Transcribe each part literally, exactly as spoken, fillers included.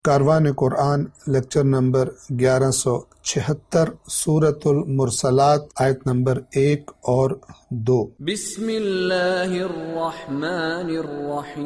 کاروان قرآن lecture number گیارہ سو چھہتر، سورۃ المرسلات، آیت نمبر ایک اور دو۔ بسم اللہ الرحمن الرحیم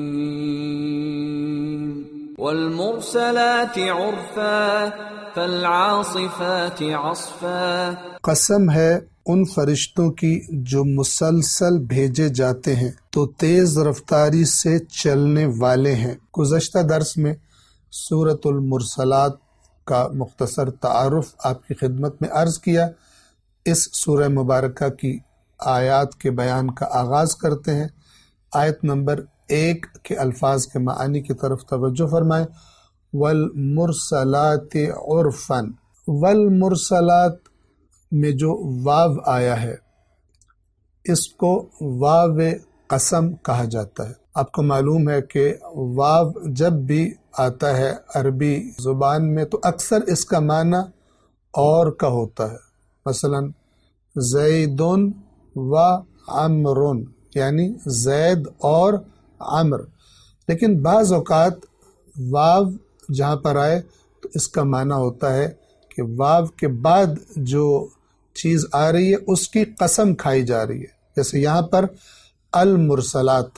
والمرسلات عرفا فالعاصفات عصفا۔ قسم ہے ان فرشتوں کی جو مسلسل بھیجے جاتے ہیں تو تیز رفتاری سے چلنے والے ہیں۔ گزشتہ درس میں سورۃ المرسلات کا مختصر تعارف آپ کی خدمت میں عرض کیا۔ اس سورہ مبارکہ کی آیات کے بیان کا آغاز کرتے ہیں۔ آیت نمبر ایک کے الفاظ کے معانی کی طرف توجہ فرمائیں۔ والمرسلات عرفا، والمرسلات میں جو واو آیا ہے اس کو واو قسم کہا جاتا ہے۔ آپ کو معلوم ہے کہ واو جب بھی آتا ہے عربی زبان میں تو اکثر اس کا معنی اور کا ہوتا ہے، مثلا زیدن و عمرن، یعنی زید اور عمر۔ لیکن بعض اوقات واو جہاں پر آئے تو اس کا معنی ہوتا ہے کہ واو کے بعد جو چیز آ رہی ہے اس کی قسم کھائی جا رہی ہے، جیسے یہاں پر المرسلات،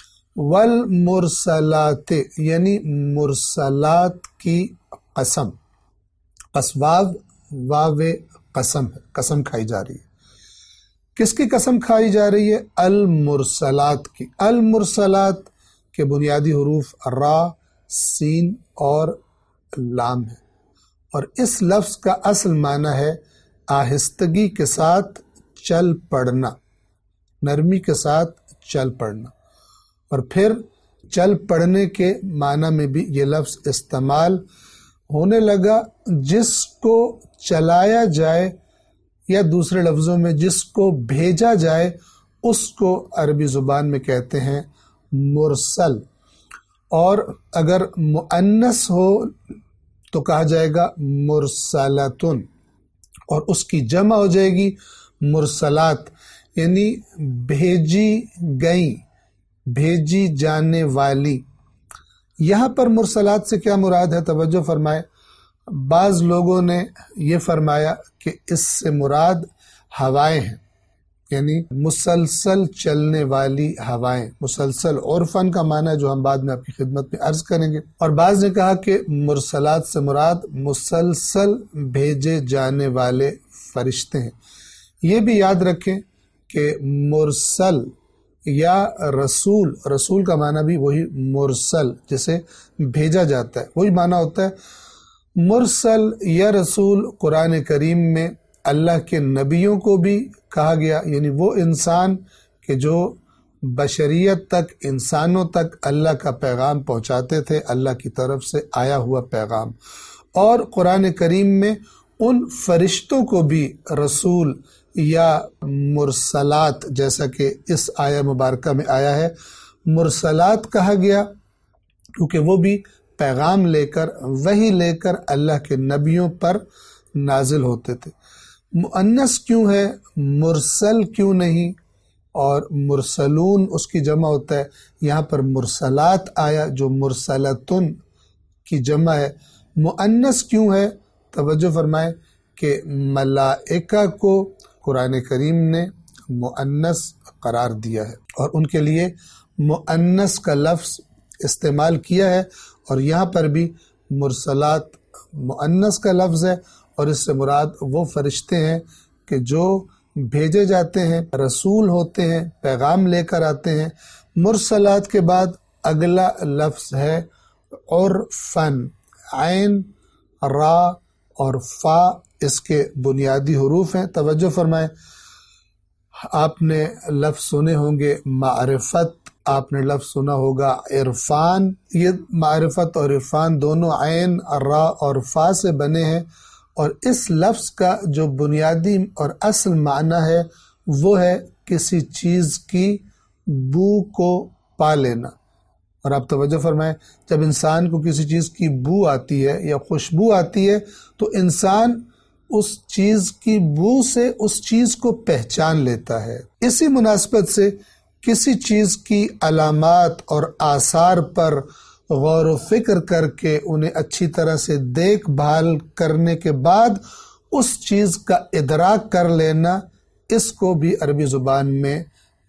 والمرسلات یعنی مرسلات کی قسم، پس واو واو قسم ہے، قسم کھائی جا رہی ہے۔ کس کی قسم کھائی جا رہی ہے؟ المرسلات کی۔ المرسلات کے بنیادی حروف را، سین اور لام ہے، اور اس لفظ کا اصل معنی ہے آہستگی کے ساتھ چل پڑنا، نرمی کے ساتھ چل پڑنا۔ اور پھر چل پڑنے کے معنی میں بھی یہ لفظ استعمال ہونے لگا جس کو چلایا جائے، یا دوسرے لفظوں میں جس کو بھیجا جائے اس کو عربی زبان میں کہتے ہیں مرسل۔ اور اگر مؤنث ہو تو کہا جائے گا مرسلتن، اور اس کی جمع ہو جائے گی مرسلات، یعنی بھیجی گئی، بھیجی جانے والی۔ یہاں پر مرسلات سے کیا مراد ہے؟ توجہ فرمائے۔ بعض لوگوں نے یہ فرمایا کہ اس سے مراد ہوائیں ہیں، یعنی مسلسل چلنے والی ہوائیں۔ مسلسل عرفاً کا معنی ہے جو ہم بعد میں آپ کی خدمت میں عرض کریں گے۔ اور بعض نے کہا کہ مرسلات سے مراد مسلسل بھیجے جانے والے فرشتے ہیں۔ یہ بھی یاد رکھیں کہ مرسل یا رسول، رسول کا معنی بھی وہی مرسل، جسے بھیجا جاتا ہے، وہی معنی ہوتا ہے۔ مرسل یا رسول قرآن کریم میں اللہ کے نبیوں کو بھی کہا گیا، یعنی وہ انسان کہ جو بشریت تک، انسانوں تک اللہ کا پیغام پہنچاتے تھے، اللہ کی طرف سے آیا ہوا پیغام۔ اور قرآن کریم میں ان فرشتوں کو بھی رسول یا مرسلات، جیسا کہ اس آیہ مبارکہ میں آیا ہے، مرسلات کہا گیا کیونکہ وہ بھی پیغام لے کر، وحی لے کر اللہ کے نبیوں پر نازل ہوتے تھے۔ مؤنث کیوں ہے، مرسل کیوں نہیں؟ اور مرسلون اس کی جمع ہوتا ہے، یہاں پر مرسلات آیا جو مرسلتن کی جمع ہے۔ مؤنث کیوں ہے؟ توجہ فرمائیں کہ ملائکہ کو قرآن کریم نے مؤنث قرار دیا ہے اور ان کے لیے مؤنث کا لفظ استعمال کیا ہے، اور یہاں پر بھی مرسلات مؤنث کا لفظ ہے، اور اس سے مراد وہ فرشتے ہیں کہ جو بھیجے جاتے ہیں، رسول ہوتے ہیں، پیغام لے کر آتے ہیں۔ مرسلات کے بعد اگلا لفظ ہے عرفن، عین، را اور فا اس کے بنیادی حروف ہیں۔ توجہ فرمائیں، آپ نے لفظ سنے ہوں گے معرفت، آپ نے لفظ سنا ہوگا عرفان۔ یہ معرفت اور عرفان دونوں عین، را اور فا سے بنے ہیں، اور اس لفظ کا جو بنیادی اور اصل معنی ہے وہ ہے کسی چیز کی بو کو پا لینا۔ اور آپ توجہ فرمائیں، جب انسان کو کسی چیز کی بو آتی ہے یا خوشبو آتی ہے تو انسان اس چیز کی بو سے اس چیز کو پہچان لیتا ہے۔ اسی مناسبت سے کسی چیز کی علامات اور آثار پر غور و فکر کر کے انہیں اچھی طرح سے دیکھ بھال کرنے کے بعد اس چیز کا ادراک کر لینا، اس کو بھی عربی زبان میں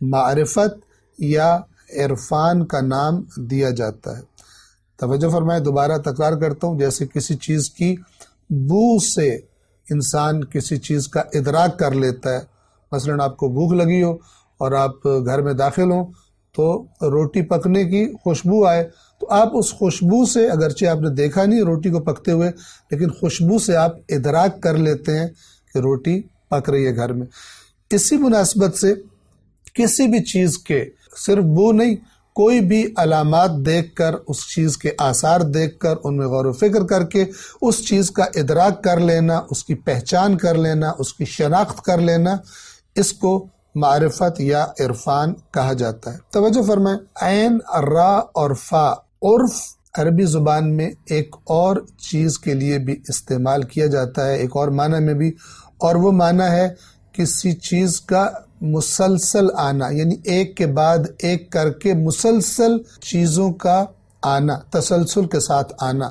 معرفت یا عرفان کا نام دیا جاتا ہے۔ توجہ فرمائے، دوبارہ تکرار کرتا ہوں، جیسے کسی چیز کی بو سے انسان کسی چیز کا ادراک کر لیتا ہے۔ مثلا آپ کو بھوک لگی ہو اور آپ گھر میں داخل ہوں تو روٹی پکنے کی خوشبو آئے، تو آپ اس خوشبو سے، اگرچہ آپ نے دیکھا نہیں روٹی کو پکتے ہوئے، لیکن خوشبو سے آپ ادراک کر لیتے ہیں کہ روٹی پک رہی ہے گھر میں۔ اسی مناسبت سے کسی بھی چیز کے صرف بو نہیں، کوئی بھی علامات دیکھ کر، اس چیز کے آثار دیکھ کر، ان میں غور و فکر کر کے اس چیز کا ادراک کر لینا، اس کی پہچان کر لینا، اس کی شناخت کر لینا، اس کو معرفت یا عرفان کہا جاتا ہے۔ توجہ فرمائیں، عین، را اور فا عرف عربی زبان میں ایک اور چیز کے لیے بھی استعمال کیا جاتا ہے، ایک اور معنی میں بھی، اور وہ معنی ہے کسی چیز کا مسلسل آنا، یعنی ایک کے بعد ایک کر کے مسلسل چیزوں کا آنا، تسلسل کے ساتھ آنا۔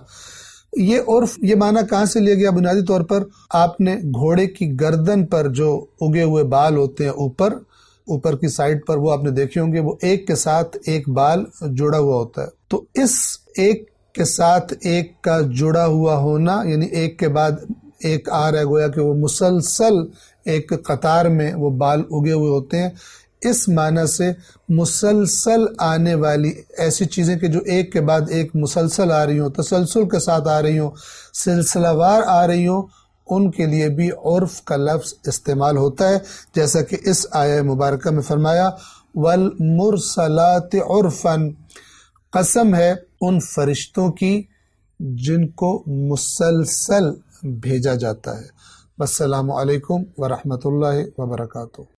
یہ عرف، یہ معنی کہاں سے لیا گیا؟ بنیادی طور پر آپ نے گھوڑے کی گردن پر جو اگے ہوئے بال ہوتے ہیں اوپر اوپر کی سائڈ پر، وہ آپ نے دیکھے ہوں گے، وہ ایک کے ساتھ ایک بال جڑا ہوا ہوتا ہے۔ تو اس ایک کے ساتھ ایک کا جڑا ہوا ہونا، یعنی ایک کے بعد ایک آ رہا ہے، گویا کہ وہ مسلسل ایک قطار میں وہ بال اگے ہوئے ہوتے ہیں۔ اس معنی سے مسلسل آنے والی ایسی چیزیں کہ جو ایک کے بعد ایک مسلسل آ رہی ہوں، تسلسل کے ساتھ آ رہی ہوں، سلسلہ وار آ رہی ہوں، ان کے لیے بھی عرف کا لفظ استعمال ہوتا ہے، جیسا کہ اس آیہ مبارکہ میں فرمایا وَالْمُرْسَلَاتِ عُرْفًا، قسم ہے ان فرشتوں کی جن کو مسلسل بھیجا جاتا ہے۔ السلام علیکم ورحمۃ اللہ وبرکاتہ۔